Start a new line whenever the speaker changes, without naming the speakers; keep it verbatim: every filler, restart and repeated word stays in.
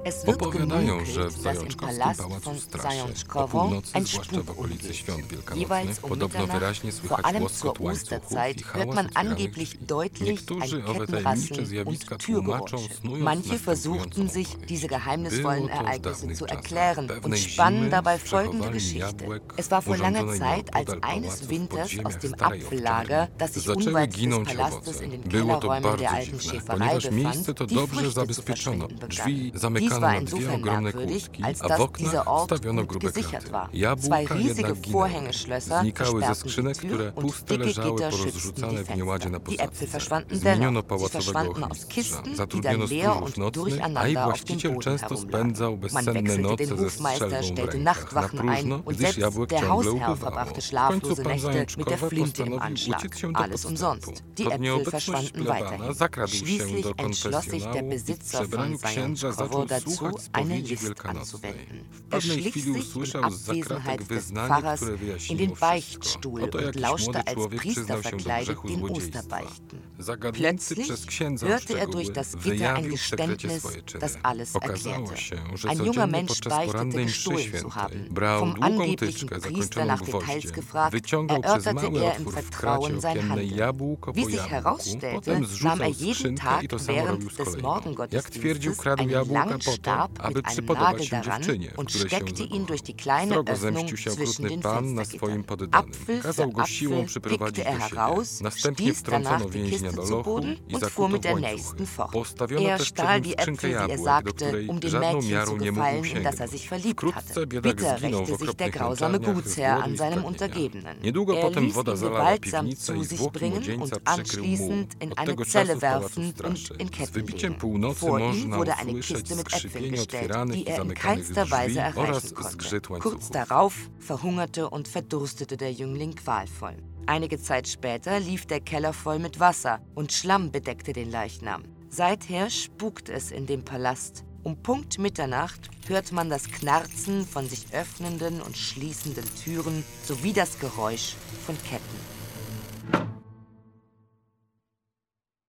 Es wird
Opowiadają, że
gemunkelt,
w
dass im
Zajączkowskim
Palast
Pałacu
von
w Straszy, o
Zajączkowo
północy,
ein
zwłaszcza w
Spuk
okolicy
umgeht.
świąt wielkanocnych,
Jeweils um
podobno
Mitternacht,
wyraźnie
vor
słychać
allem
łoskot
zur
łańcuchów
Osterzeit,
i
hört
hałas
man
otwieranych
angeblich
drzwi.
deutlich
Niektórzy
ein
owe tajemnicze
Kettenrasseln
zjawiska
und
tłumaczą,
Türgeräusche.
snując
Manche
następującą
versuchten sich,
opowieść.
diese geheimnisvollen
Było to w
Ereignisse
dawnych
zu
czasach.
erklären und
Pewnej
spannen
zimy
dabei
w
folgende
przechowalni
Geschichte.
jabłek,
Es war vor langer
urządzonej
Zeit, als
nieopodal
eines
pałacu w
Winters aus
podziemiach
dem
Starej
Apfellager, das sich
zaczęły
unweit des
ginąć
Palastes
owoce.
in den
Było to
Kellerräumen der
bardzo
alten
dziwne,
Schäferei
ponieważ
befand,
miejsce to
die
dobrze
Früchte zu
zabezpieczono.
verschwinden
Drzwi
begannen. Dies
zamykano
war
na dwie
insofern
ogromne
merkwürdig,
kłódki,
als
a w
dass
oknach
dieser Ort
stawiono
gut
grube
gesichert
kraty.
war.
Jabłka
Zwei riesige
jednak ginęły.
Vorhängeschlösser
Znikały ze
versperrten die
skrzynek,
Tür
które
und
puste
dicke
leżały
Gitter schützten
porozrzucane
die
w nieładzie na
Fenster. Die Äpfel
posadzce.
verschwanden
Zmieniono
dennoch. Sie
pałacowego
verschwanden aus
ochmistrza,
Kisten, die
zatrudniono
dann leer
stróżów
und
nocnych, a i
durcheinander auf dem
właściciel
Boden
często
herumlagen.
spędzał
Man
bezsenne
wechselte
noce
den
ze
Hofmeister,
strzelbą w
stellte
rękach, na
Nachtwachen ein
próżno,
und
gdyż
selbst
jabłek
der
ciągle
Hausherr
upływało.
verbrachte
W końcu
schlaflose
pan
Nächte mit der
Zajączkowa
Flinte im
postanowił
Anschlag.
uciec się do
Alles
podstępu.
umsonst. Die
Pod
Äpfel
nieobecność
verschwanden
plebana
weiterhin.
zakradł się
Schließlich
do
entschloss sich der
konfesjonału i w
Besitzer von
przebraniu księdza
Zajączkowo
zaczął
dazu,
słuchać
eine
spowiedzi
List
wielkanocnej.
anzuwenden.
W
Er
pewnej
schlich
chwili
sich in
usłyszał z zakratek
Abwesenheit des
wyznanie,
Pfarrers
które
in den
wyjaśniło wszystko.
Beichtstuhl
Oto
und
jakiś
lauschte
młody
als
człowiek
Priester
przyznał się do
verkleidet
grzechu
den
złodziejstwa.
Osterbeichten.
Zagadnięty
Plötzlich
przez księdza
hörte er
szczegóły,
durch das Gitter ein
wyjawił w sekrecie
Geständnis,
swoje czyny.
das alles
Okazało
erklärte.
się, że
Ein junger
codziennie
Mensch
podczas
beichtete,
porannej mszy
gestohlen zu
świętej
haben.
brał
Vom
długą
angeblichen
tyczkę
Priester
zakończoną
nach Details
gwoździem,
gefragt,
wyciągał przez
erörterte
mały
er im
otwór w
Vertrauen
kracie
sein
okiennej
Handeln.
jabłko po
Wie sich
jabłku,
herausstellte,
potem
nahm er
zrzucał
jeden
skrzynkę
Tag
i to samo robił
während
z
des
kolejną. Jak twierdził,
Morgengottesdienstes
kradł
einen
jabłka
langen
po to,
Stab
aby
mit einem
przypodobać
Nagel
się
daran
dziewczynie,
und
w której się
steckte ihn durch die
zakochał.
kleine
Srogo
Öffnung
zemścił się
zwischen
okrutny
den
pan na swoim
Fenstergittern.
poddanym.
Apfel
Kazał
für
go siłą
Apfel
przyprowadzić
pickte er
do siebie.
heraus,
Następnie
stieß danach
wtrącono
die
więźnia
Kiste
do
zu
lochu
Boden
i
und fuhr
zakuto
mit der
w
nächsten
łańcuchy.
fort.
Postawiono
Er
też
stahl
przed nim
die
skrzynkę
Äpfel, wie er
jabłek, do
sagte,
której
um dem
żadną
Mädchen
miarą
zu
nie mógł
gefallen, in das er
sięgnąć.
sich verliebt
Wkrótce
hatte.
biedak
Bitter
zginął
rächte
w
sich der
okropnych
grausame
męczarniach z
Gutsherr
głodu
an
i
seinem
spragnienia.
Untergebenen.
Niedługo
Er
potem
ließ
woda
ihn
zalała
gewaltsam
piwnicę
zu
i
sich
zwłoki
bringen
młodzieńca
und
przykrył muł.
anschließend in
Od
eine
tego
Zelle
czasu w Pałacu
werfen und
Straszy
in
z
Ketten
wybiciem
legen.
północy
Vor ihm
można
wurde eine
usłyszeć
Kiste mit Äpfeln
skrzypienie
gestellt,
otwieranych
die
i
er in
zamykanych
keinster Weise
drzwi oraz
erreichen konnte.
zgrzyt
Kurz
łańcuchów.
darauf verhungerte und verdurstete der Jüngling qualvoll. Einige Zeit später lief der Keller voll mit Wasser und Schlamm bedeckte den Leichnam. Seither spukt es in dem Palast. Um Punkt Mitternacht hört man das Knarzen von sich öffnenden und schließenden Türen sowie das Geräusch von Ketten.